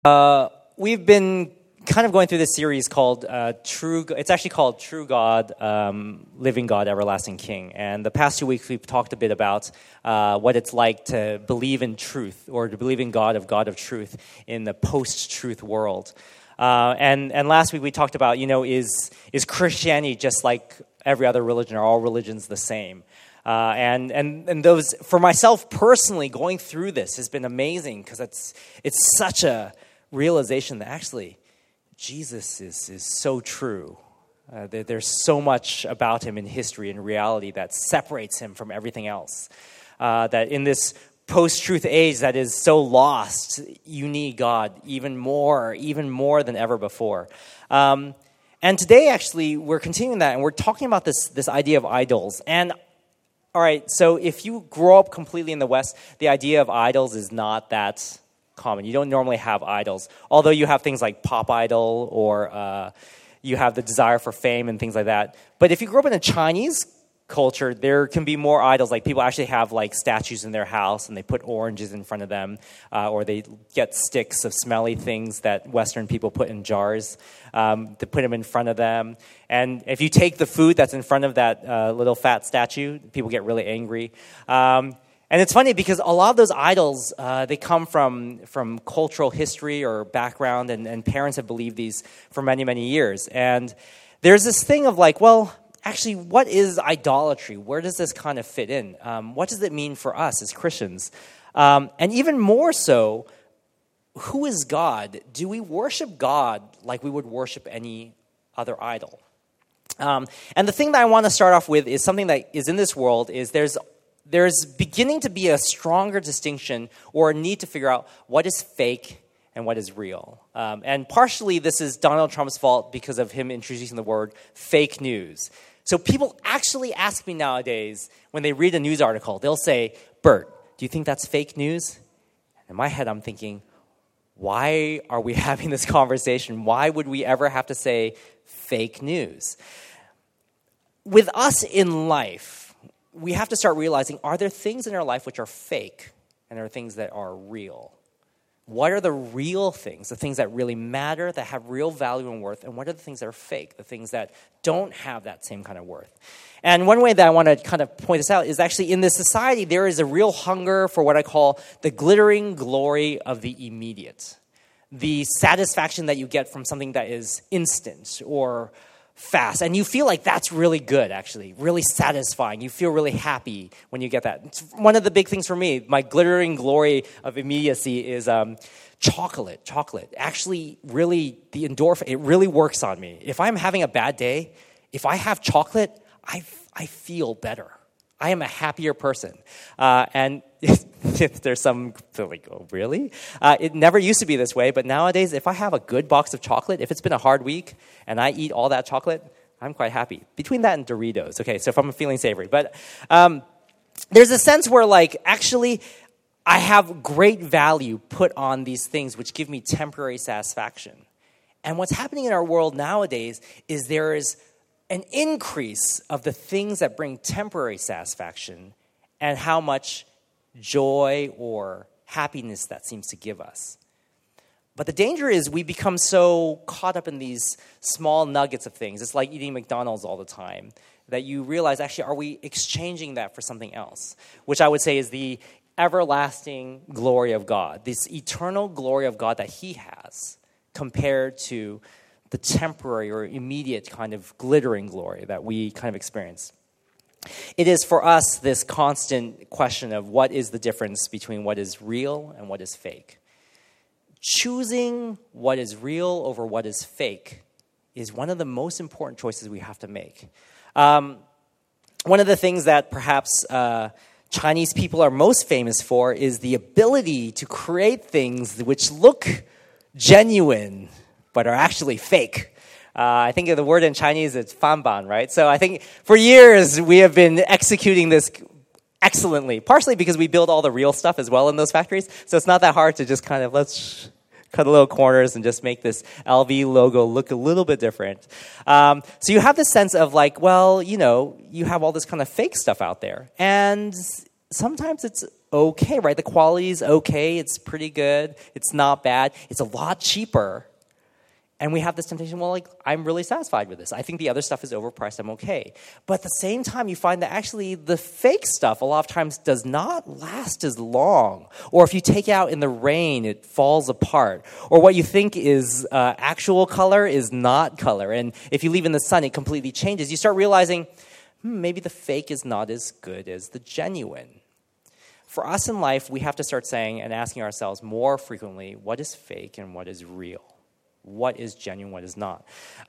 We've been kind of going through this series called it's actually called True God, Living God, Everlasting King. And the past 2 weeks, we've talked a bit about what it's like to believe in truth or to believe in God of truth in the post-truth world. And last week, we talked about, is Christianity just like every other religion? Are all religions the same? And those, for myself personally, going through this has been amazing because it's such a realization that actually Jesus is so true. There's so much about him in history and reality that separates him from everything else. That in this post-truth age that is so lost, you need God even more than ever before. And today, actually, we're continuing that, and we're talking about this idea of idols. And all right, so if you grow up completely in the West, the idea of idols is not that common. You don't normally have idols, although you have things like pop idol or you have the desire for fame and things like that. But if you grew up in a Chinese culture, there can be more idols. Like people actually have like statues in their house and they put oranges in front of them, or they get sticks of smelly things that Western people put in jars to put them in front of them. And if you take the food that's in front of that little fat statue, people get really angry. And it's funny because a lot of those idols, they come from cultural history or background, and parents have believed these for many, many years. And there's this thing of like, well, actually, what is idolatry? Where does this kind of fit in? What does it mean for us as Christians? And even more so, who is God? Do we worship God like we would worship any other idol? And the thing that I want to start off with is something that is in this world is there's beginning to be a stronger distinction or a need to figure out what is fake and what is real. And partially this is Donald Trump's fault because of him introducing the word fake news. So people actually ask me nowadays when they read a news article, they'll say, Bert, do you think that's fake news? In my head, I'm thinking, why are we having this conversation? Why would we ever have to say fake news? With us in life, we have to start realizing, are there things in our life which are fake and there are things that are real? What are the real things, the things that really matter, that have real value and worth, and what are the things that are fake, the things that don't have that same kind of worth? And one way that I want to kind of point this out is actually in this society, there is a real hunger for what I call the glittering glory of the immediate, the satisfaction that you get from something that is instant or fast. And you feel like that's really good, actually, really satisfying. You feel really happy when you get that. It's one of the big things for me, my glittering glory of immediacy is chocolate. Chocolate. Actually, really, the endorphin, it really works on me. If I'm having a bad day, if I have chocolate, I feel better. I am a happier person. And if there's some, like, oh, really? It never used to be this way, but nowadays, if I have a good box of chocolate, if it's been a hard week and I eat all that chocolate, I'm quite happy. Between that and Doritos. Okay, so if I'm feeling savory. But there's a sense where, like, actually, I have great value put on these things which give me temporary satisfaction. And what's happening in our world nowadays is there is an increase of the things that bring temporary satisfaction and how much joy or happiness that seems to give us. But the danger is we become so caught up in these small nuggets of things. It's like eating McDonald's all the time, that you realize, actually, are we exchanging that for something else? Which I would say is the everlasting glory of God, this eternal glory of God that he has compared to the temporary or immediate kind of glittering glory that we kind of experience. It is for us this constant question of what is the difference between what is real and what is fake. Choosing what is real over what is fake is one of the most important choices we have to make. One of the things that perhaps Chinese people are most famous for is the ability to create things which look genuine but are actually fake. I think the word in Chinese is fanban, right? So I think for years we have been executing this excellently, partially because we build all the real stuff as well in those factories. So it's not that hard to just kind of, let's cut a little corners and just make this LV logo look a little bit different. So you have this sense of like, well, you have all this kind of fake stuff out there. And sometimes it's okay, right? The quality is okay. It's pretty good. It's not bad. It's a lot cheaper. And we have this temptation, well, like, I'm really satisfied with this. I think the other stuff is overpriced. I'm okay. But at the same time, you find that actually the fake stuff a lot of times does not last as long. Or if you take it out in the rain, it falls apart. Or what you think is actual color is not color. And if you leave in the sun, it completely changes. You start realizing, maybe the fake is not as good as the genuine. For us in life, we have to start saying and asking ourselves more frequently, what is fake and what is real? What is genuine, what is not?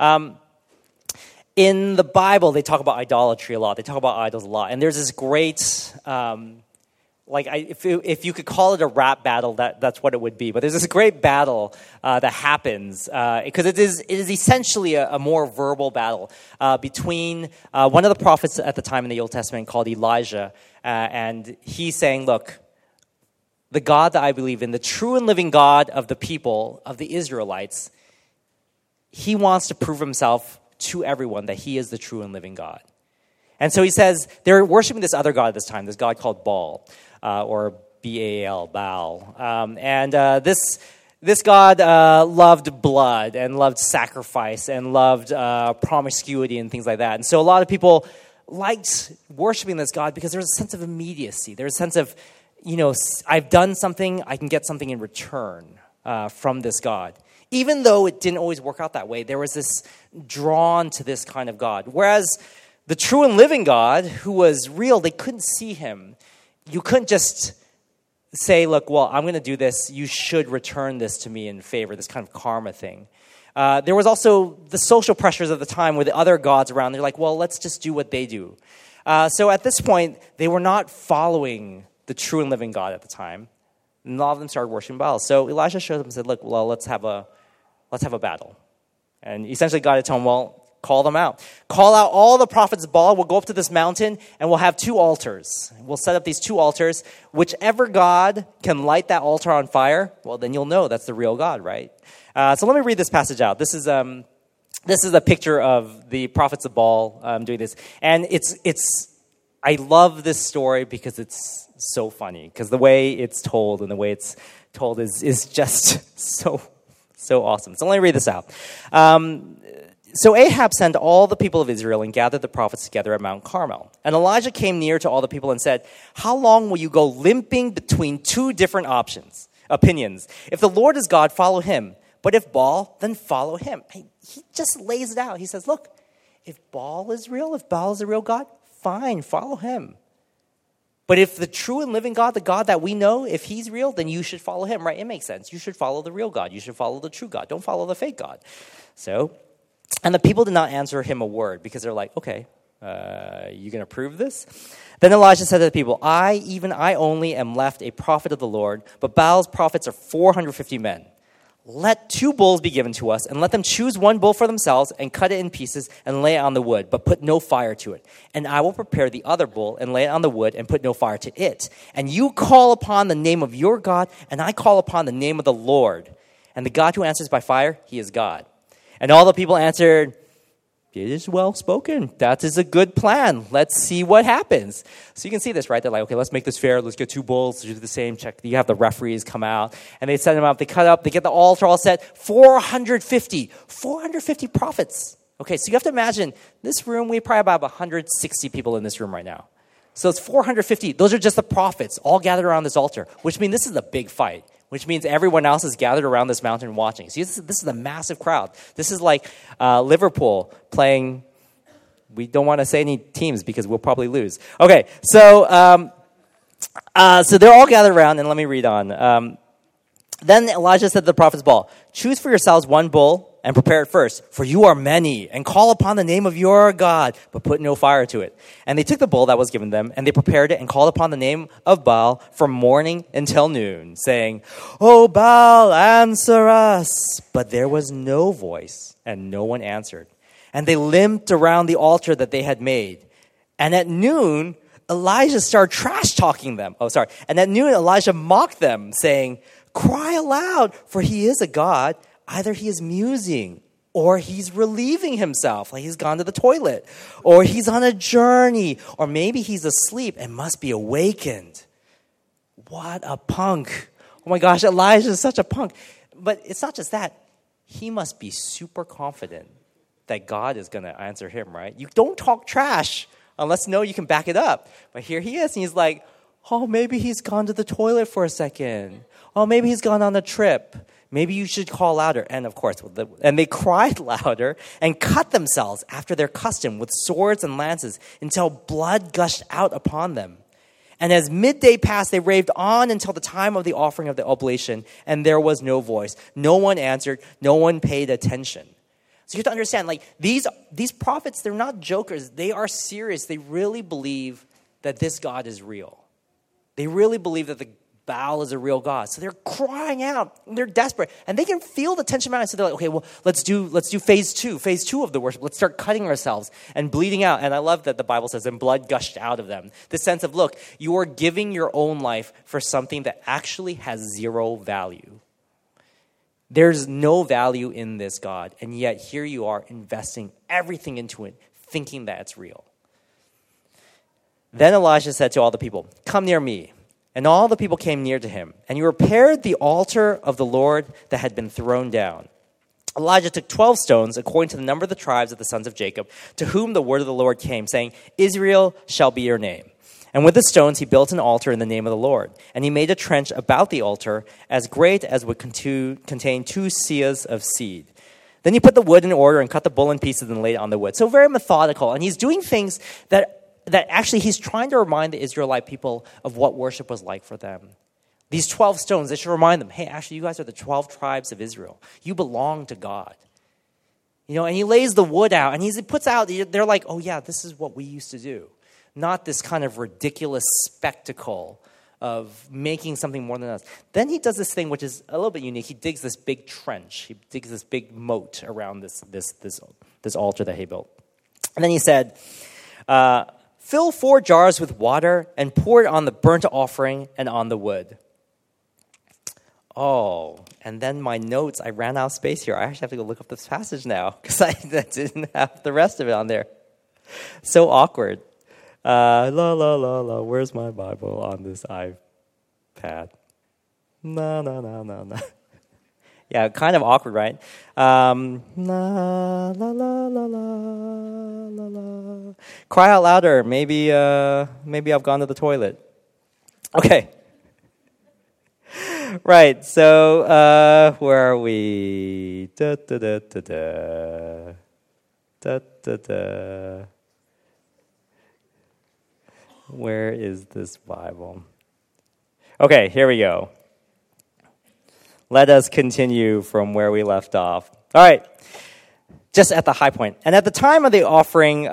In the Bible, they talk about idolatry a lot. They talk about idols a lot. And there's this great, if you could call it a rap battle, that's what it would be. But there's this great battle that happens, because it is essentially a more verbal battle between one of the prophets at the time in the Old Testament called Elijah. And he's saying, look, the God that I believe in, the true and living God of the people, of the Israelites, he wants to prove himself to everyone that he is the true and living God. And so he says, they're worshiping this other God at this time, this God called Baal, or B-A-L, Baal. This God loved blood and loved sacrifice and loved promiscuity and things like that. And so a lot of people liked worshiping this God because there's a sense of immediacy. There's a sense of, I've done something, I can get something in return from this God. Even though it didn't always work out that way, there was this drawn to this kind of God. Whereas the true and living God, who was real, they couldn't see him. You couldn't just say, look, well, I'm going to do this. You should return this to me in favor, this kind of karma thing. There was also the social pressures of the time with the other gods around. They're like, well, let's just do what they do. So at this point, they were not following the true and living God at the time. And a lot of them started worshiping Baal. So Elijah showed up and said, look, well, let's have a battle. And essentially God had told him, well, call them out. Call out all the prophets of Baal. We'll go up to this mountain and we'll have 2 altars. We'll set up these 2 altars. Whichever God can light that altar on fire, well, then you'll know that's the real God, right? So let me read this passage out. This is a picture of the prophets of Baal doing this. And I love this story because it's so funny. Because the way it's told and the way it's told is just so awesome. So let me read this out. So Ahab sent all the people of Israel and gathered the prophets together at Mount Carmel. And Elijah came near to all the people and said, how long will you go limping between 2 different opinions? If the Lord is God, follow him. But if Baal, then follow him. He just lays it out. He says, look, if Baal is real, if Baal is a real God, fine, follow him. But if the true and living God, the God that we know, if he's real, then you should follow him, right? It makes sense. You should follow the real God. You should follow the true God. Don't follow the fake God. And the people did not answer him a word because they're like, okay, you going to prove this? Then Elijah said to the people, I only am left a prophet of the Lord, but Baal's prophets are 450 men. Let 2 bulls be given to us, and let them choose 1 bull for themselves, and cut it in pieces, and lay it on the wood, but put no fire to it. And I will prepare the other bull, and lay it on the wood, and put no fire to it. And you call upon the name of your God, and I call upon the name of the Lord. And the God who answers by fire, he is God. And all the people answered, it is well spoken. That is a good plan. Let's see what happens. So you can see this, right? They're like, okay, let's make this fair. Let's get 2 bulls. Do the same. Check. You have the referees come out. And they set them up. They cut up. They get the altar all set. 450 prophets. Okay, so you have to imagine, this room, we probably have about 160 people in this room right now. So it's 450. Those are just the prophets all gathered around this altar, which means this is a big fight. Which means everyone else is gathered around this mountain watching. See, this is a massive crowd. This is like Liverpool playing. We don't want to say any teams because we'll probably lose. Okay, so they're all gathered around, and let me read on. Then Elijah said to the prophets of Baal, choose for yourselves 1 bull and prepare it first, for you are many, and call upon the name of your God, but put no fire to it. And they took the bull that was given them, and they prepared it and called upon the name of Baal from morning until noon, saying, O Baal, answer us. But there was no voice, and no one answered. And they limped around the altar that they had made. And at noon, Elijah started trash-talking them. And at noon, Elijah mocked them, saying, cry aloud, for he is a God. Either he is musing Or he's relieving himself, like he's gone to the toilet. Or he's on a journey. Or maybe he's asleep and must be awakened. What a punk. Oh my gosh, Elijah is such a punk. But it's not just that. He must be super confident that God is going to answer him, right? You don't talk trash unless you can back it up. But here he is, and he's like, oh, maybe he's gone to the toilet for a second. Oh, maybe he's gone on a trip. Maybe you should call louder. And of course, and they cried louder and cut themselves after their custom with swords and lances until blood gushed out upon them. And as midday passed, they raved on until the time of the offering of the oblation, and there was no voice. No one answered. No one paid attention. So you have to understand, like these prophets, they're not jokers. They are serious. They really believe that this God is real. They really believe that the Baal is a real God. So they're crying out. They're desperate. And they can feel the tension mounting. So they're like, okay, well, let's do phase two of the worship. Let's start cutting ourselves and bleeding out. And I love that the Bible says, and blood gushed out of them. The sense of, look, you are giving your own life for something that actually has zero value. There's no value in this God. And yet here you are investing everything into it, thinking that it's real. Then Elijah said to all the people, come near me. And all the people came near to him. And he repaired the altar of the Lord that had been thrown down. Elijah took 12 stones, according to the number of the tribes of the sons of Jacob, to whom the word of the Lord came, saying, Israel shall be your name. And with the stones he built an altar in the name of the Lord. And he made a trench about the altar, as great as would contain 2 seahs of seed. Then he put the wood in order and cut the bull in pieces and laid it on the wood. So very methodical. And he's doing things that actually he's trying to remind the Israelite people of what worship was like for them. These 12 stones, they should remind them, hey, actually, you guys are the 12 tribes of Israel. You belong to God. And he lays the wood out, and he puts out, they're like, oh yeah, this is what we used to do. Not this kind of ridiculous spectacle of making something more than us. Then he does this thing which is a little bit unique. He digs this big trench. He digs this big moat around this altar that he built. And then he said, fill 4 jars with water and pour it on the burnt offering and on the wood. Oh, and then my notes, I ran out of space here. I actually have to go look up this passage now because I didn't have the rest of it on there. So awkward. Where's my Bible on this iPad? No. Yeah, kind of awkward, right? Cry out louder. Maybe I've gone to the toilet. Okay. Right, so where are we? Where is this Bible? Okay, here we go. Let us continue from where we left off. All right, just at the high point. And at the time of the offering,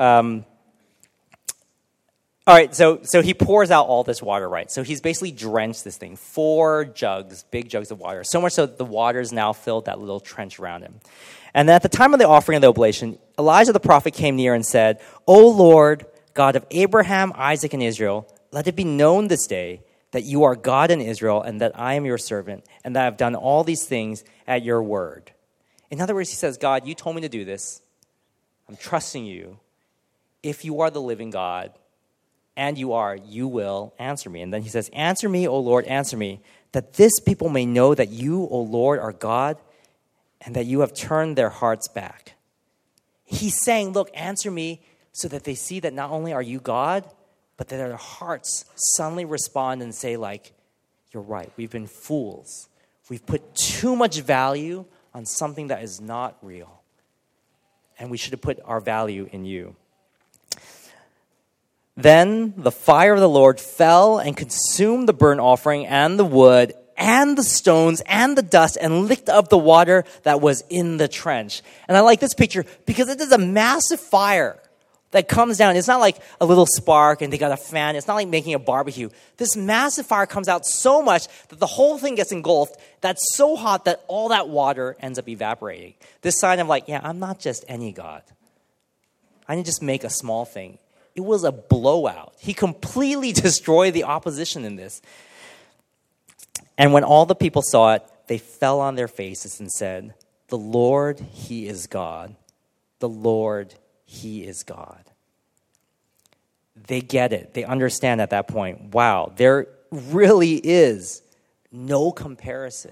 all right, so he pours out all this water, right? So he's basically drenched this thing, 4 jugs, big jugs of water, so much so that the water's now filled that little trench around him. And at the time of the offering of the oblation, Elijah the prophet came near and said, O Lord, God of Abraham, Isaac, and Israel, let it be known this day that you are God in Israel and that I am your servant and that I have done all these things at your word. In other words, he says, God, you told me to do this. I'm trusting you. If you are the living God, and you will answer me. And then he says, answer me, O Lord, answer me, that this people may know that you, O Lord, are God and that you have turned their hearts back. He's saying, look, answer me so that they see that not only are you God, but that their hearts suddenly respond and say, like, you're right, we've been fools. We've put too much value on something that is not real. And we should have put our value in you. Then the fire of the Lord fell and consumed the burnt offering and the wood and the stones and the dust and licked up the water that was in the trench. And I like this picture because it is a massive fire that comes down. It's not like a little spark and they got a fan. It's not like making a barbecue. This massive fire comes out so much that the whole thing gets engulfed. That's so hot that all that water ends up evaporating. This sign of like, yeah, I'm not just any God. I didn't just make a small thing. It was a blowout. He completely destroyed the opposition in this. And when all the people saw it, they fell on their faces and said, The Lord, He is God. The Lord, He is God. They get it. They understand at that point, wow, there really is no comparison.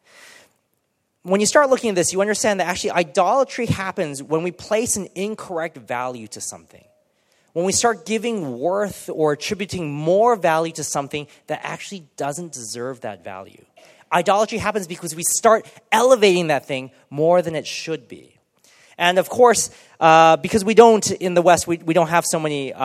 When you start looking at this, you understand that actually idolatry happens when we place an incorrect value to something. When we start giving worth or attributing more value to something that actually doesn't deserve that value. Idolatry happens because we start elevating that thing more than it should be. And of course, because we don't, in the West, we don't have so many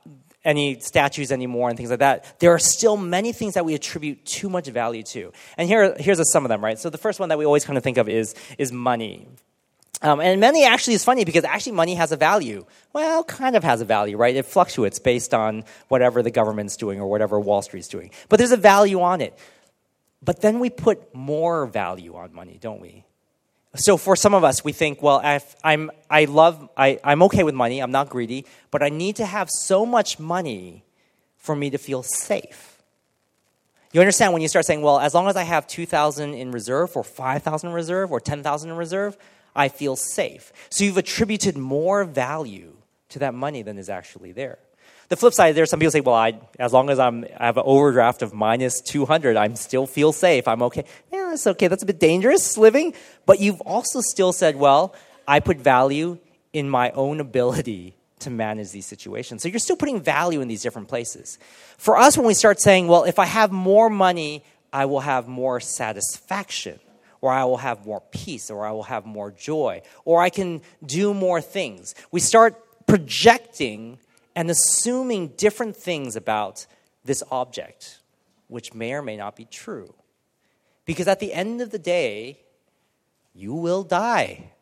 any statues anymore and things like that, there are still many things that we attribute too much value to. And here's some of them, right? So the first one that we always kind of think of is money. And money actually is funny because actually money has a value. Well, kind of has a value, right? It fluctuates based on whatever the government's doing or whatever Wall Street's doing. But there's a value on it. But then we put more value on money, don't we? So for some of us, we think, well, I'm okay with money. I'm not greedy, but I need to have so much money for me to feel safe. You understand when you start saying, well, as long as I have 2,000 in reserve or 5,000 in reserve or 10,000 in reserve, I feel safe. So you've attributed more value to that money than is actually there. The flip side, there are some people say, well, as long as I have an overdraft of minus 200, I still feel safe. I'm okay. Yeah, that's okay. That's a bit dangerous living. But you've also still said, well, I put value in my own ability to manage these situations. So you're still putting value in these different places. For us, when we start saying, well, if I have more money, I will have more satisfaction, or I will have more peace, or I will have more joy, or I can do more things. We start projecting and assuming different things about this object, which may or may not be true. Because at the end of the day, you will die.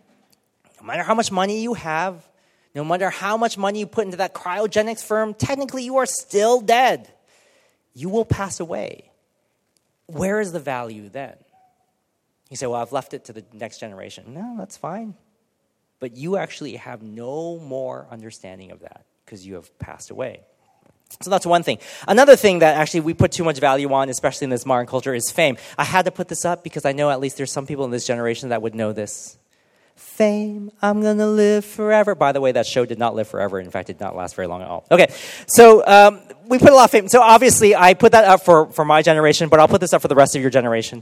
No matter how much money you have, no matter how much money you put into that cryogenics firm, technically you are still dead. You will pass away. Where is the value then? You say, well, I've left it to the next generation. No, that's fine. But you actually have no more understanding of that because you have passed away. So that's one thing. Another thing that actually we put too much value on, especially in this modern culture, is fame. I had to put this up because I know at least there's some people in this generation that would know this. Fame, I'm going to live forever. By the way, that show did not live forever. In fact, it did not last very long at all. Okay, so we put a lot of fame. So obviously, I put that up for my generation, but I'll put this up for the rest of your generation.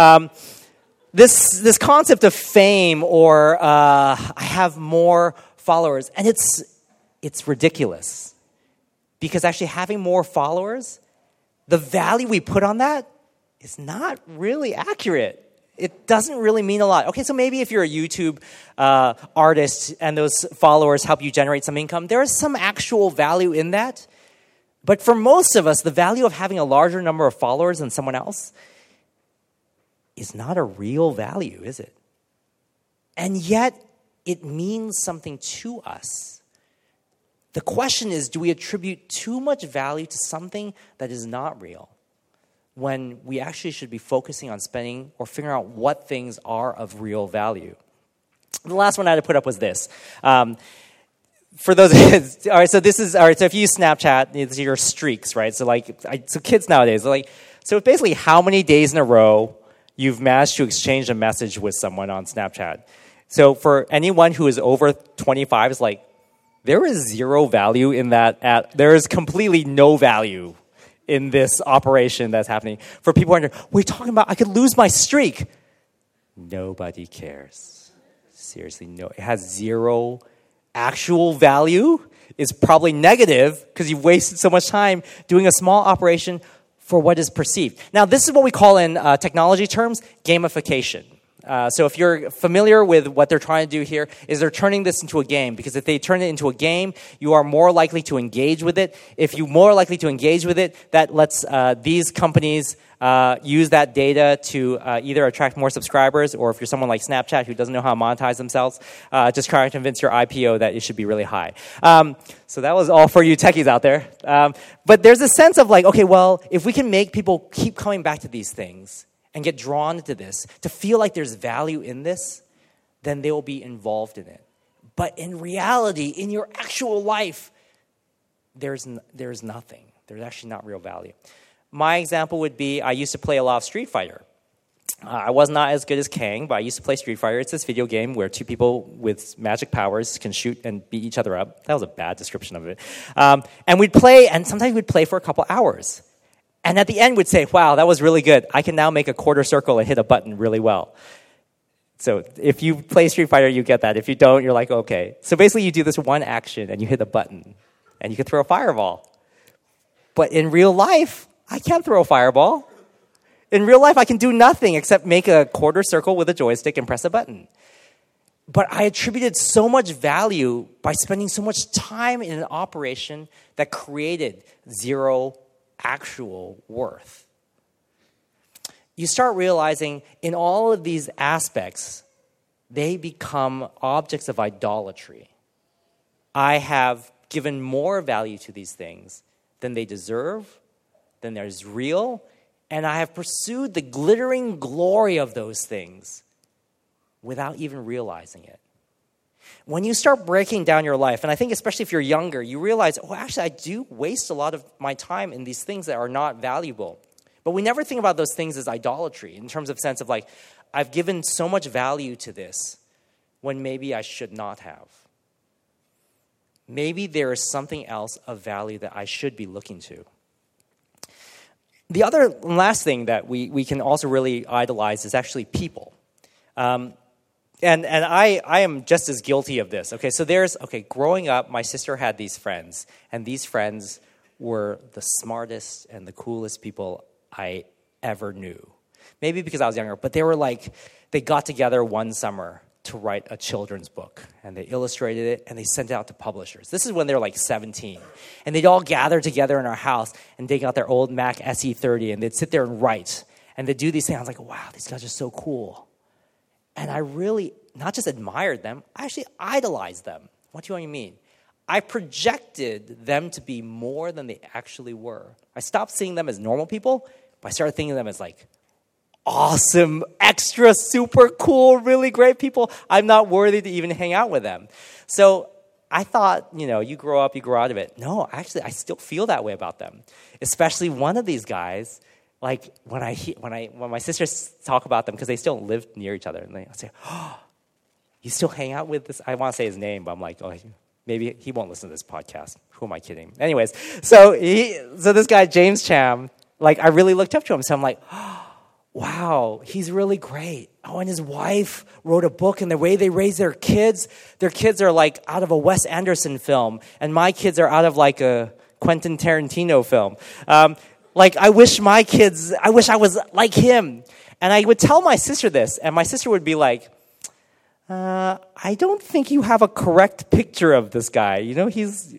This concept of fame or I have more followers, and it's ridiculous. Because actually having more followers, the value we put on that is not really accurate. It doesn't really mean a lot. Okay, so maybe if you're a YouTube artist and those followers help you generate some income, there is some actual value in that. But for most of us, the value of having a larger number of followers than someone else is not a real value, is it? And yet, it means something to us. The question is, do we attribute too much value to something that is not real when we actually should be focusing on spending or figuring out what things are of real value? The last one I had to put up was this. For those, all right, so this is, all right, so if you use Snapchat, it's your streaks, right? So so kids nowadays, so it's basically how many days in a row you've managed to exchange a message with someone on Snapchat. So for anyone who is over 25, it's like, there is zero value in that. There is completely no value in this operation that's happening. For people who are what are you talking about? I could lose my streak. Nobody cares. Seriously, no. It has zero actual value. It's probably negative because you've wasted so much time doing a small operation for what is perceived. Now, this is what we call in technology terms gamification. So if you're familiar with what they're trying to do here, is they're turning this into a game. Because if they turn it into a game, you are more likely to engage with it. If you're more likely to engage with it, that lets these companies use that data to either attract more subscribers, or if you're someone like Snapchat who doesn't know how to monetize themselves, just try to convince your IPO that it should be really high. So that was all for you techies out there. But there's a sense of like, okay, well, if we can make people keep coming back to these things, and get drawn into this, to feel like there's value in this, then they will be involved in it. But in reality, in your actual life, there's nothing. There's actually not real value. My example would be, I used to play a lot of Street Fighter. I was not as good as Kang, but I used to play Street Fighter. It's this video game where two people with magic powers can shoot and beat each other up. That was a bad description of it. And we'd play, and sometimes we'd play for a couple hours. And at the end, we'd say, wow, that was really good. I can now make a quarter circle and hit a button really well. So if you play Street Fighter, you get that. If you don't, you're like, okay. So basically, you do this one action, and you hit a button, and you can throw a fireball. But in real life, I can't throw a fireball. In real life, I can do nothing except make a quarter circle with a joystick and press a button. But I attributed so much value by spending so much time in an operation that created zero actual worth. You start realizing in all of these aspects, they become objects of idolatry. I have given more value to these things than they deserve, than is real, and I have pursued the glittering glory of those things without even realizing it. When you start breaking down your life, and I think especially if you're younger, you realize, oh, actually, I do waste a lot of my time in these things that are not valuable. But we never think about those things as idolatry in terms of sense of like, I've given so much value to this when maybe I should not have. Maybe there is something else of value that I should be looking to. The other last thing that we can also really idolize is actually people. And I am just as guilty of this. Okay, so growing up, my sister had these friends, and these friends were the smartest and the coolest people I ever knew. Maybe because I was younger, but they got together one summer to write a children's book, and they illustrated it, and they sent it out to publishers. This is when they were like 17. And they'd all gather together in our house, and they got their old Mac SE30, and they'd sit there and write. And they'd do these things. I was like, wow, these guys are so cool. And I really not just admired them, I actually idolized them. What do you mean? I projected them to be more than they actually were. I stopped seeing them as normal people, but I started thinking of them as like awesome, extra, super cool, really great people. I'm not worthy to even hang out with them. So I thought, you grow up, you grow out of it. No, actually, I still feel that way about them. Especially one of these guys, like when my sisters talk about them, because they still live near each other, and I say, oh, you still hang out with this? I want to say his name, but I'm like, oh, maybe he won't listen to this podcast. Who am I kidding? Anyways, so this guy, James Cham, like I really looked up to him. So I'm like, oh, wow, he's really great. Oh, and his wife wrote a book, and the way they raise their kids are like out of a Wes Anderson film, and my kids are out of like a Quentin Tarantino film. Like I wish I was like him. And I would tell my sister this, and my sister would be like, I don't think you have a correct picture of this guy. He's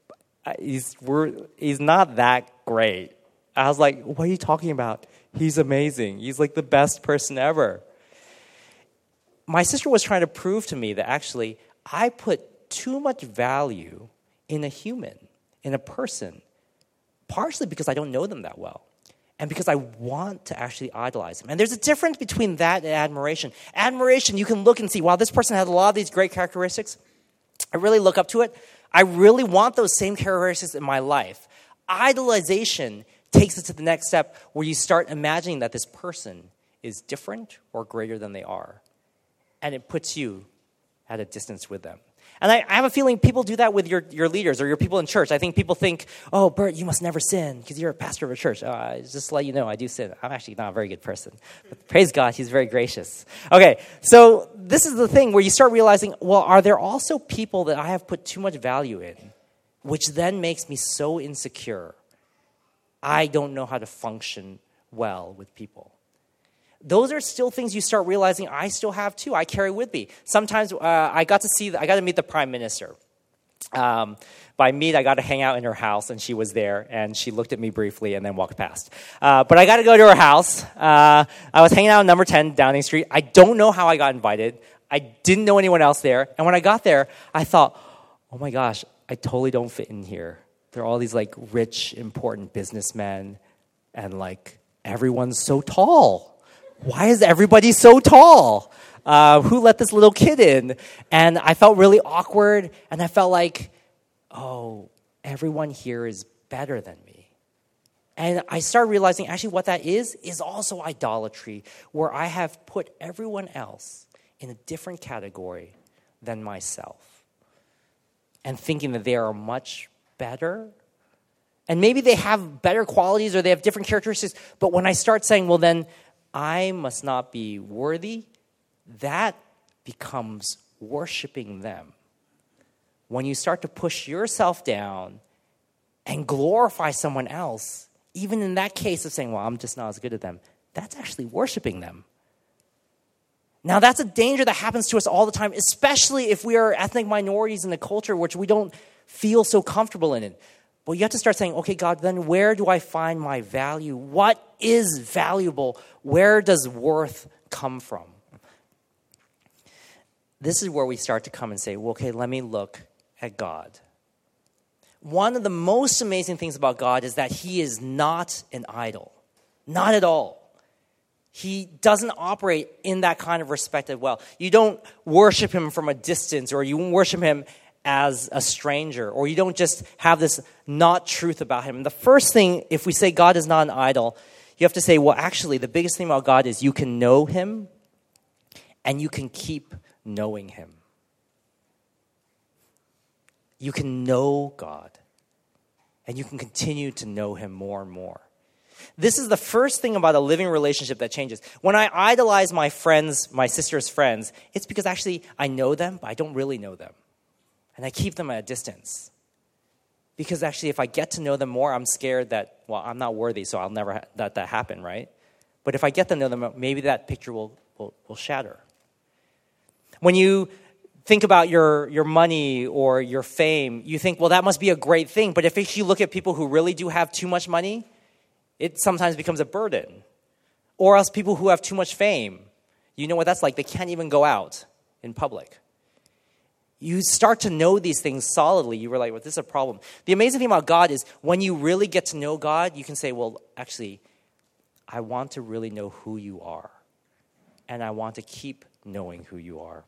not that great. I was like, what are you talking about? He's amazing. He's like the best person ever. My sister was trying to prove to me that actually I put too much value in a human, in a person, partially because I don't know them that well, and because I want to actually idolize them. And there's a difference between that and admiration. Admiration, you can look and see, wow, this person has a lot of these great characteristics. I really look up to it. I really want those same characteristics in my life. Idolization takes it to the next step where you start imagining that this person is different or greater than they are. And it puts you at a distance with them. And I have a feeling people do that with your leaders or your people in church. I think people think, oh, Bert, you must never sin because you're a pastor of a church. Just to let you know, I do sin. I'm actually not a very good person. But praise God, he's very gracious. Okay, so this is the thing where you start realizing, well, are there also people that I have put too much value in, which then makes me so insecure? I don't know how to function well with people. Those are still things you start realizing I still have too. I carry with me. Sometimes I got to meet the prime minister. By meet, I got to hang out in her house, and she was there, and she looked at me briefly and then walked past. But I got to go to her house. I was hanging out on number 10 Downing Street. I don't know how I got invited. I didn't know anyone else there. And when I got there, I thought, oh my gosh, I totally don't fit in here. There are all these like rich, important businessmen, and like everyone's so tall. Why is everybody so tall? Who let this little kid in? And I felt really awkward, and I felt like, oh, everyone here is better than me. And I started realizing actually what that is also idolatry, where I have put everyone else in a different category than myself. And thinking that they are much better. And maybe they have better qualities or they have different characteristics. But when I start saying, well, then I must not be worthy, that becomes worshiping them. When you start to push yourself down and glorify someone else, even in that case of saying, well, I'm just not as good as them, that's actually worshiping them. Now, that's a danger that happens to us all the time, especially if we are ethnic minorities in a culture which we don't feel so comfortable in it. Well, you have to start saying, okay, God, then where do I find my value? What is valuable? Where does worth come from? This is where we start to come and say, well, okay, let me look at God. One of the most amazing things about God is that he is not an idol. Not at all. He doesn't operate in that kind of respect as well. You don't worship him from a distance, or you worship him as a stranger, or you don't just have this not truth about him. And the first thing, if we say God is not an idol, you have to say, well, actually, the biggest thing about God is you can know him and you can keep knowing him. You can know God and you can continue to know him more and more. This is the first thing about a living relationship that changes. When I idolize my friends, my sister's friends, it's because actually I know them, but I don't really know them. And I keep them at a distance. Because actually if I get to know them more, I'm scared that, well, I'm not worthy, so I'll never let that happen, right? But if I get to know them, maybe that picture will shatter. When you think about your money or your fame, you think, well, that must be a great thing. But if you look at people who really do have too much money, it sometimes becomes a burden. Or else people who have too much fame, you know what that's like. They can't even go out in public. You start to know these things solidly. You realize, well, this is a problem. The amazing thing about God is when you really get to know God, you can say, well, actually, I want to really know who you are. And I want to keep knowing who you are.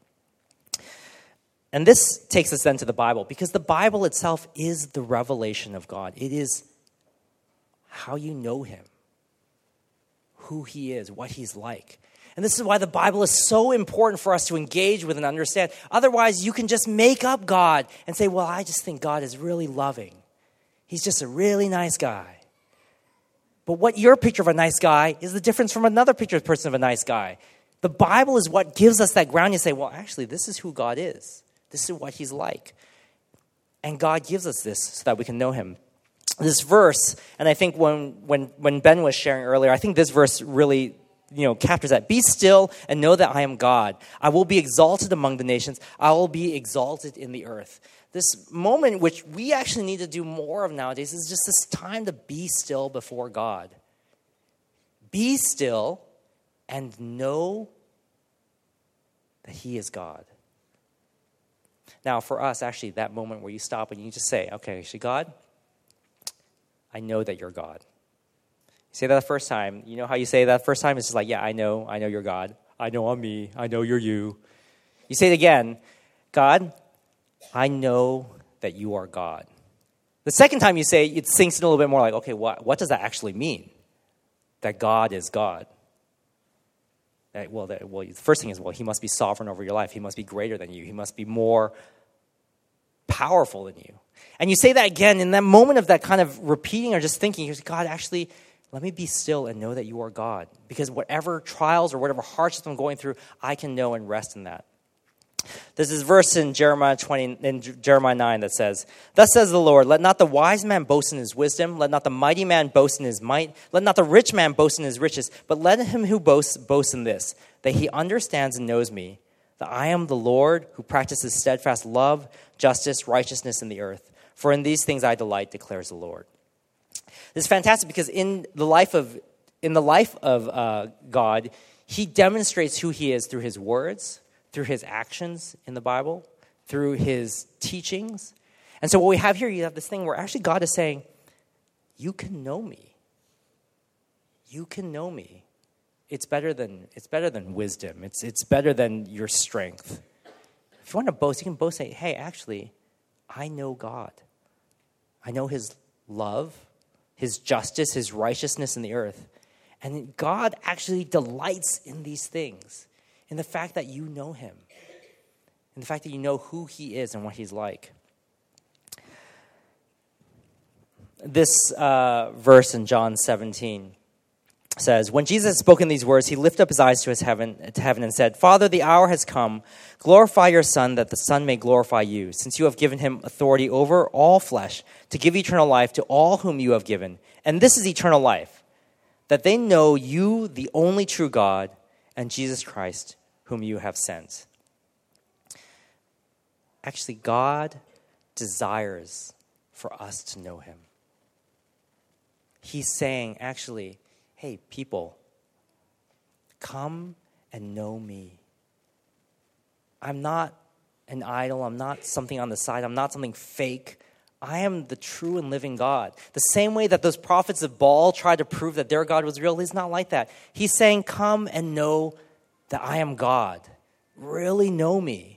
And this takes us then to the Bible, because the Bible itself is the revelation of God. It is how you know him, who he is, what he's like. And this is why the Bible is so important for us to engage with and understand. Otherwise, you can just make up God and say, well, I just think God is really loving. He's just a really nice guy. But what your picture of a nice guy is the difference from another person of a nice guy. The Bible is what gives us that ground. You say, well, actually, this is who God is. This is what he's like. And God gives us this so that we can know him. This verse, and I think when Ben was sharing earlier, I think this verse really captures that. Be still and know that I am God. I will be exalted among the nations. I will be exalted in the earth. This moment, which we actually need to do more of nowadays, is just this time to be still before God. Be still and know that he is God. Now, for us, actually, that moment where you stop and you just say, okay, actually, God, I know that you're God. You say that the first time. You know how you say that first time? It's just like, yeah, I know you're God. I know I'm me. I know you're you. You say it again, God, I know that you are God. The second time you say it sinks in a little bit more like, okay, what does that actually mean? That God is God. The first thing is, he must be sovereign over your life. He must be greater than you. He must be more powerful than you. And you say that again in that moment of that kind of repeating or just thinking, God, actually, let me be still and know that you are God. Because whatever trials or whatever hardships I'm going through, I can know and rest in that. There's this verse in Jeremiah 9 that says, thus says the Lord, let not the wise man boast in his wisdom, let not the mighty man boast in his might, let not the rich man boast in his riches, but let him who boasts boast in this, that he understands and knows me, that I am the Lord who practices steadfast love, justice, righteousness in the earth. For in these things I delight, declares the Lord. This is fantastic because in the life of God, he demonstrates who he is through his words, through his actions in the Bible, through his teachings. And so what we have here, you have this thing where actually God is saying, you can know me. You can know me. It's better than wisdom. It's better than your strength. If you want to boast, you can boast, say, hey, actually, I know God. I know his love, his justice, his righteousness in the earth. And God actually delights in these things, in the fact that you know him, in the fact that you know who he is and what he's like. This verse in John 17 says, when Jesus had spoken these words, he lifted up his eyes to heaven and said, Father, the hour has come. Glorify your Son, that the Son may glorify you, since you have given him authority over all flesh, to give eternal life to all whom you have given. And this is eternal life, that they know you, the only true God, and Jesus Christ, whom you have sent. Actually, God desires for us to know him. He's saying, actually, hey, people, come and know me. I'm not an idol. I'm not something on the side. I'm not something fake. I am the true and living God. The same way that those prophets of Baal tried to prove that their God was real, he's not like that. He's saying, come and know that I am God. Really know me.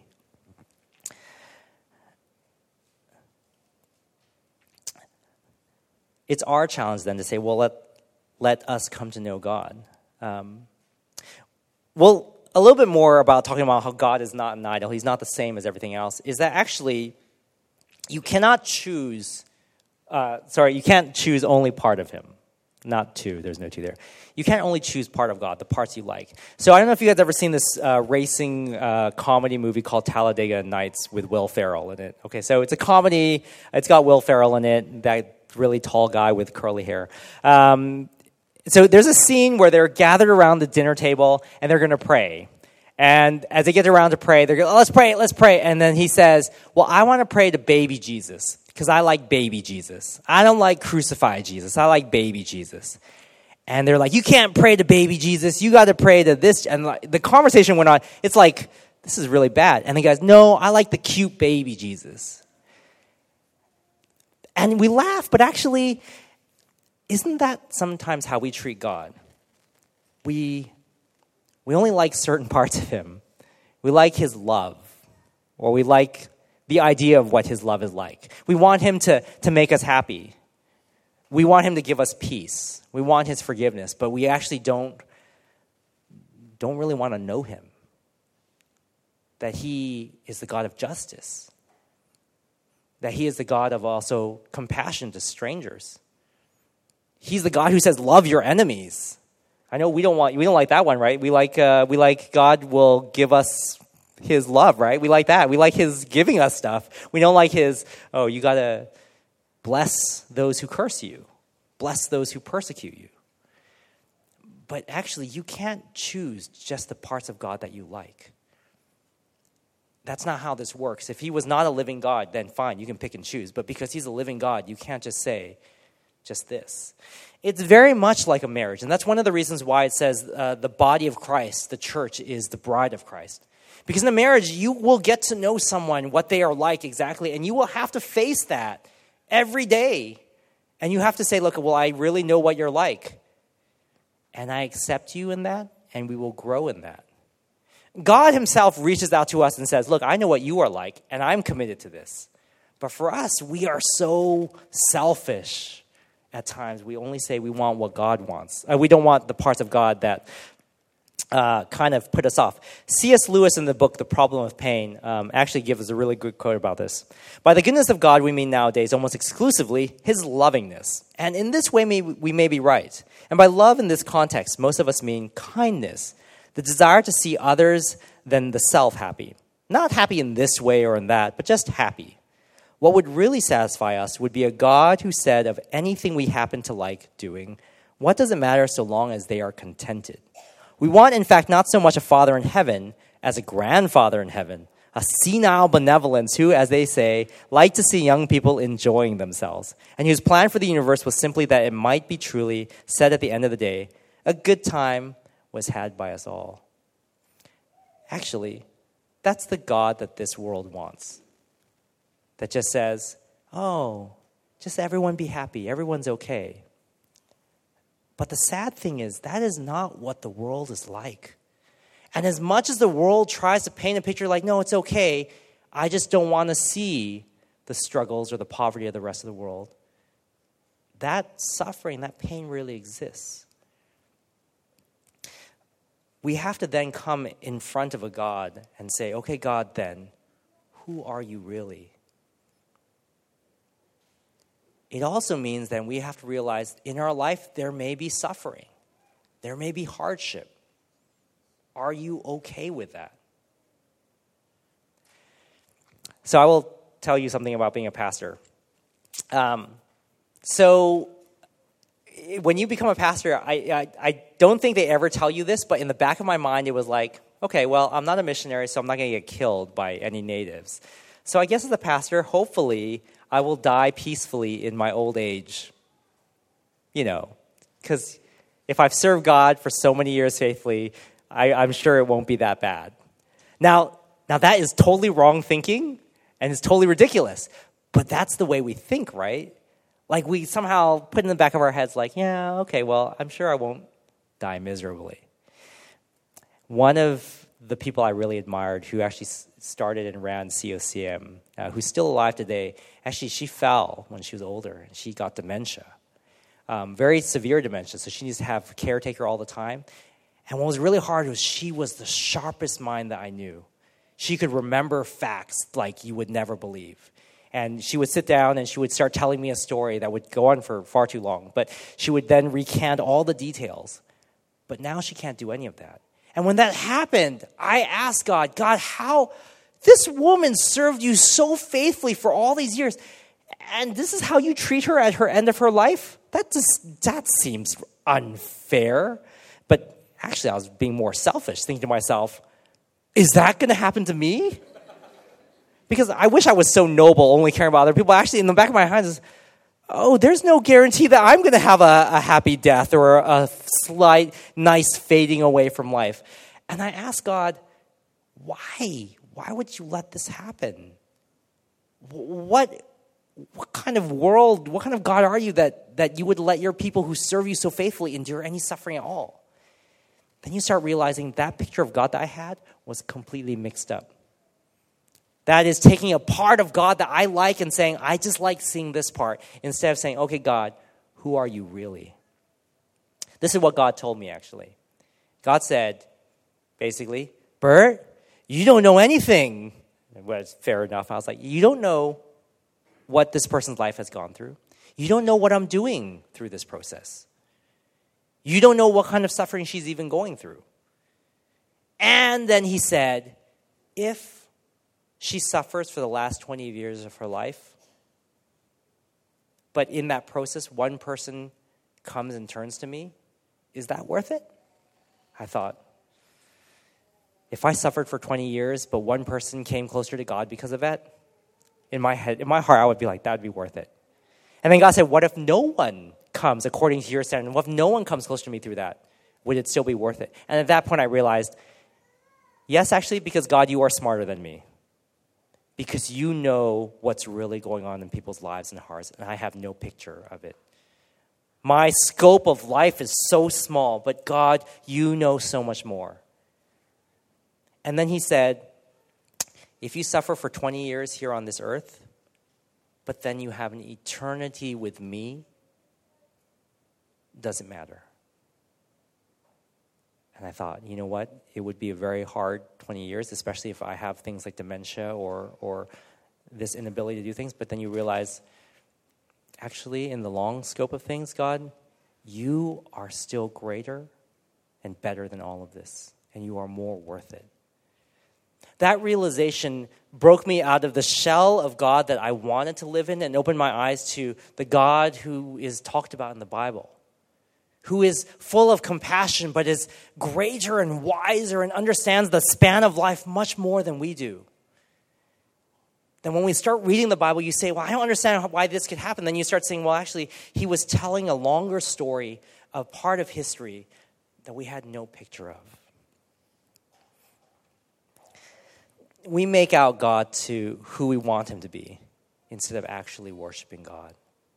It's our challenge then to say, well, let us come to know God. Well, a little bit more about talking about how God is not an idol. He's not the same as everything else. Is that actually you cannot choose. You can't choose only part of him. Not two. There's no two there. You can't only choose part of God, the parts you like. So I don't know if you guys ever seen this racing comedy movie called Talladega Nights with Will Ferrell in it. Okay, so it's a comedy. It's got Will Ferrell in it, that really tall guy with curly hair. So there's a scene where they're gathered around the dinner table and they're going to pray. And as they get around to pray, they're going, oh, let's pray. And then he says, well, I want to pray to baby Jesus because I like baby Jesus. I don't like crucified Jesus. I like baby Jesus. And they're like, you can't pray to baby Jesus. You got to pray to this. And the conversation went on. It's like, this is really bad. And the guy's, no, I like the cute baby Jesus. And we laugh, but actually, isn't that sometimes how we treat God? We only like certain parts of him. We like his love, or we like the idea of what his love is like. We want him to make us happy. We want him to give us peace. We want his forgiveness, but we actually don't really want to know him. That he is the God of justice. That he is the God of also compassion to strangers. He's the God who says, love your enemies. I know we don't like that one, right? We like God will give us his love, right? We like that. We like his giving us stuff. We don't like his, oh, you got to bless those who curse you. Bless those who persecute you. But actually, you can't choose just the parts of God that you like. That's not how this works. If he was not a living God, then fine, you can pick and choose. But because he's a living God, you can't just say just this. It's very much like a marriage. And that's one of the reasons why it says the body of Christ, the church, is the bride of Christ. Because in a marriage, you will get to know someone, what they are like exactly, and you will have to face that every day. And you have to say, look, well, I really know what you're like. And I accept you in that, and we will grow in that. God himself reaches out to us and says, look, I know what you are like, and I'm committed to this. But for us, we are so selfish at times. We only say we want what God wants. We don't want the parts of God that kind of put us off. C.S. Lewis in the book, The Problem of Pain, actually gives us a really good quote about this. By the goodness of God, we mean nowadays almost exclusively his lovingness. And in this way, we may be right. And by love in this context, most of us mean kindness. The desire to see others than the self happy. Not happy in this way or in that, but just happy. What would really satisfy us would be a God who said of anything we happen to like doing, what does it matter so long as they are contented? We want, in fact, not so much a father in heaven as a grandfather in heaven, a senile benevolence who, as they say, like to see young people enjoying themselves, and whose plan for the universe was simply that it might be truly said at the end of the day, a good time was had by us all. Actually, that's the God that this world wants. That just says, oh, just everyone be happy, everyone's okay. But the sad thing is, that is not what the world is like. And as much as the world tries to paint a picture like, no, it's okay, I just don't want to see the struggles or the poverty of the rest of the world. that suffering, that pain really exists. We have to then come in front of a God and say, okay, God, then, who are you really? It also means that we have to realize in our life there may be suffering. There may be hardship. Are you okay with that? So I will tell you something about being a pastor. So when you become a pastor, I don't think they ever tell you this, but in the back of my mind, it was like, okay, well, I'm not a missionary, so I'm not going to get killed by any natives. So I guess as a pastor, hopefully, I will die peacefully in my old age. Because if I've served God for so many years faithfully, I'm sure it won't be that bad. Now that is totally wrong thinking, and it's totally ridiculous. But that's the way we think, right? Like we somehow put in the back of our heads like, yeah, okay, well, I'm sure I won't die miserably. One of the people I really admired who actually started and ran COCM, who's still alive today, actually she fell when she was older and she got dementia. Very severe dementia, so she needs to have a caretaker all the time. And what was really hard was she was the sharpest mind that I knew. She could remember facts like you would never believe. And she would sit down and she would start telling me a story that would go on for far too long. But she would then recant all the details. But now she can't do any of that. And when that happened, I asked God, how this woman served you so faithfully for all these years, and this is how you treat her at her end of her life? That seems unfair. But actually, I was being more selfish, thinking to myself, is that going to happen to me? Because I wish I was so noble, only caring about other people. Actually, in the back of my mind is, there's no guarantee that I'm going to have a happy death or a slight, nice fading away from life. And I asked God, why? Why would you let this happen? What kind of world, what kind of God are you that you would let your people who serve you so faithfully endure any suffering at all? Then you start realizing that picture of God that I had was completely mixed up. That is taking a part of God that I like and saying, I just like seeing this part, instead of saying, okay, God, who are you really? This is what God told me, actually. God said, basically, Bert, you don't know anything. Well, fair enough. I was like, you don't know what this person's life has gone through. You don't know what I'm doing through this process. You don't know what kind of suffering she's even going through. And then he said, if she suffers for the last 20 years of her life, but in that process, one person comes and turns to me, is that worth it? I thought, if I suffered for 20 years, but one person came closer to God because of that, in my heart, I would be like, that would be worth it. And then God said, what if no one comes according to your standard? What if no one comes close to me through that? Would it still be worth it? And at that point, I realized, yes, actually, because God, you are smarter than me. Because you know what's really going on in people's lives and hearts, and I have no picture of it. My scope of life is so small, but God, you know so much more. And then he said, if you suffer for 20 years here on this earth, but then you have an eternity with me, doesn't matter. And I thought, you know what? It would be a very hard 20 years, especially if I have things like dementia or this inability to do things. But then you realize, actually, in the long scope of things, God, you are still greater and better than all of this. And you are more worth it. That realization broke me out of the shell of God that I wanted to live in and opened my eyes to the God who is talked about in the Bible, who is full of compassion, but is greater and wiser and understands the span of life much more than we do. Then when we start reading the Bible, you say, well, I don't understand why this could happen. Then you start saying, well, actually, he was telling a longer story, a part of history that we had no picture of. We make out God to who we want him to be instead of actually worshiping God.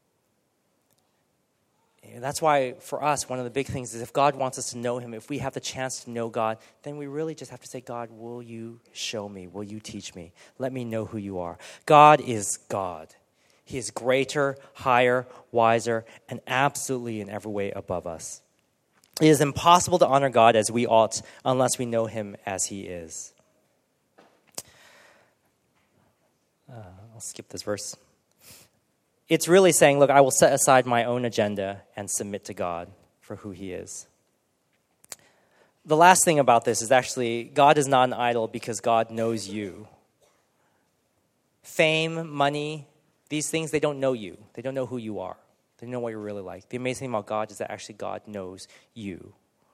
And that's why, for us, one of the big things is if God wants us to know him, if we have the chance to know God, then we really just have to say, God, will you show me? Will you teach me? Let me know who you are. God is God. He is greater, higher, wiser, and absolutely in every way above us. It is impossible to honor God as we ought unless we know him as he is. I'll skip this verse. It's really saying, look, I will set aside my own agenda and submit to God for who he is. The last thing about this is actually God is not an idol because God knows you. Fame, money, these things, they don't know you. They don't know who you are. They don't know what you're really like. The amazing thing about God is that actually God knows you.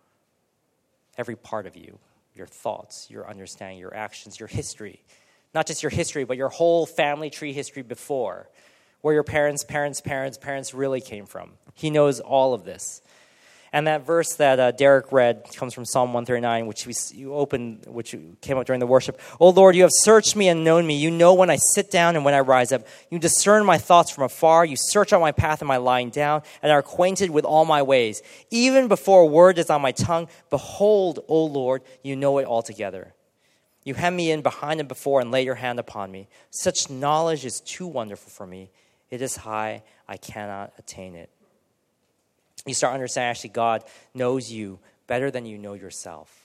Every part of you, your thoughts, your understanding, your actions, your history. Not just your history, but your whole family tree history before, where your parents really came from. He knows all of this. And that verse that Derek read comes from Psalm 139, which which came up during the worship. "O Lord, you have searched me and known me. You know when I sit down and when I rise up. You discern my thoughts from afar. You search out my path and my lying down, and are acquainted with all my ways. Even before a word is on my tongue, behold, O Lord, you know it altogether. You hem me in behind and before and lay your hand upon me. Such knowledge is too wonderful for me. It is high, I cannot attain it." You start understanding actually God knows you better than you know yourself.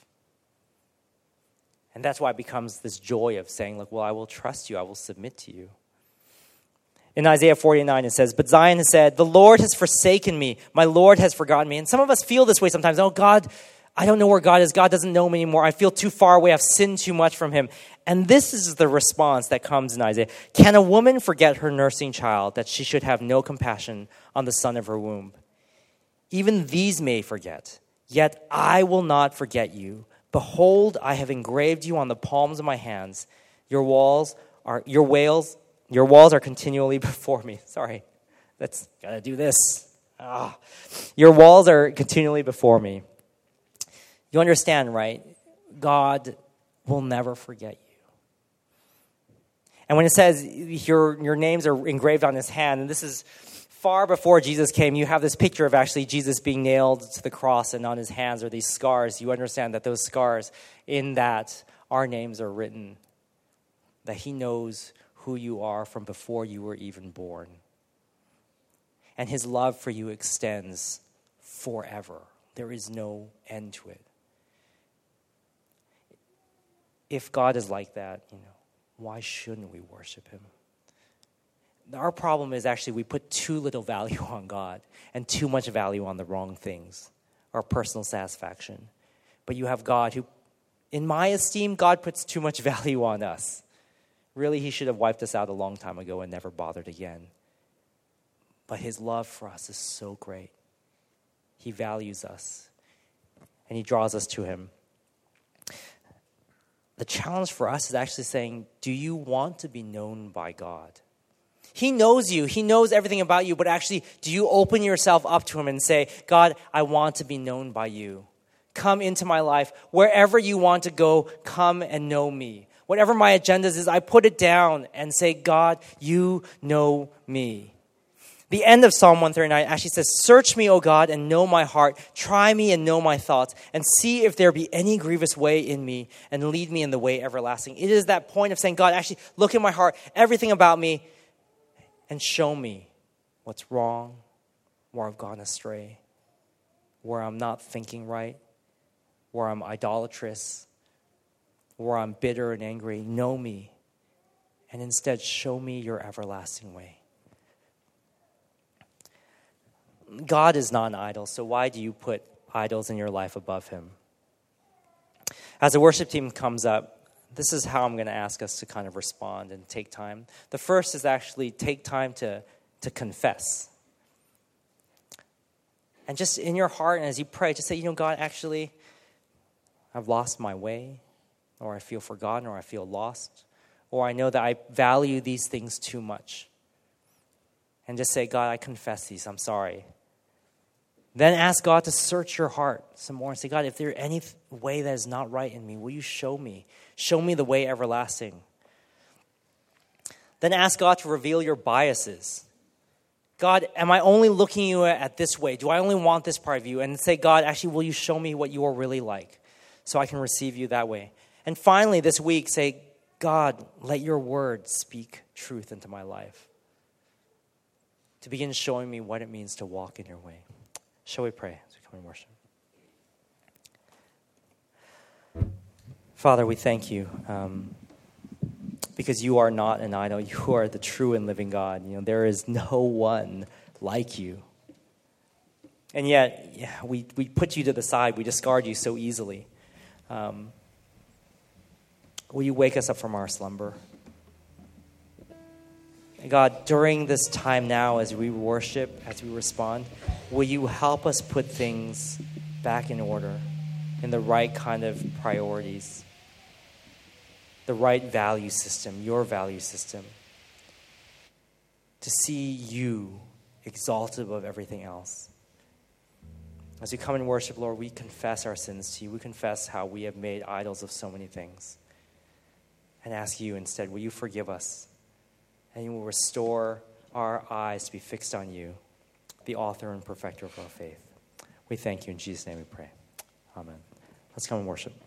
And that's why it becomes this joy of saying, look, well, I will trust you. I will submit to you. In Isaiah 49, it says, "But Zion has said, the Lord has forsaken me. My Lord has forgotten me." And some of us feel this way sometimes. Oh, God, I don't know where God is. God doesn't know me anymore. I feel too far away. I've sinned too much from him. And this is the response that comes in Isaiah. "Can a woman forget her nursing child, that she should have no compassion on the son of her womb? Even these may forget, yet I will not forget you. Behold, I have engraved you on the palms of my hands. Your walls are continually before me." Sorry, gotta do this. Your walls are continually before me. You understand, right? God will never forget you. And when it says your names are engraved on his hand, and this is far before Jesus came, you have this picture of actually Jesus being nailed to the cross, and on his hands are these scars. You understand that those scars, in that our names are written, that he knows who you are from before you were even born. And his love for you extends forever. There is no end to it. If God is like that, why shouldn't we worship him? Our problem is actually we put too little value on God and too much value on the wrong things, our personal satisfaction. But you have God who, in my esteem, God puts too much value on us. Really, he should have wiped us out a long time ago and never bothered again. But his love for us is so great. He values us, and he draws us to him. The challenge for us is actually saying, do you want to be known by God? He knows you. He knows everything about you. But actually, do you open yourself up to him and say, God, I want to be known by you. Come into my life. Wherever you want to go, come and know me. Whatever my agendas is, I put it down and say, God, you know me. The end of Psalm 139 actually says, "Search me, O God, and know my heart. Try me and know my thoughts, and see if there be any grievous way in me, and lead me in the way everlasting." It is that point of saying, God, actually look at my heart, everything about me, and show me what's wrong, where I've gone astray, where I'm not thinking right, where I'm idolatrous, where I'm bitter and angry. Know me, and instead show me your everlasting way. God is not an idol, so why do you put idols in your life above him? As the worship team comes up, this is how I'm going to ask us to kind of respond and take time. The first is actually take time to confess. And just in your heart, and as you pray, just say, God, actually, I've lost my way, or I feel forgotten, or I feel lost, or I know that I value these things too much. And just say, God, I confess these. I'm sorry. Then ask God to search your heart some more and say, God, if there any way that is not right in me, will you show me? Show me the way everlasting. Then ask God to reveal your biases. God, am I only looking at you at this way? Do I only want this part of you? And say, God, actually, will you show me what you are really like so I can receive you that way? And finally, this week, say, God, let your word speak truth into my life. to begin showing me what it means to walk in your way. Shall we pray as we come and worship? Father, we thank you because you are not an idol. You are the true and living God. There is no one like you. And yet, we put you to the side. We discard you so easily. Will you wake us up from our slumber? God, during this time now as we worship, as we respond, will you help us put things back in order, in the right kind of priorities, the right value system, your value system, to see you exalted above everything else. As we come and worship, Lord, we confess our sins to you. We confess how we have made idols of so many things. And ask you instead, will you forgive us? And you will restore our eyes to be fixed on you, the author and perfecter of our faith. We thank you. In Jesus' name we pray. Amen. Let's come and worship.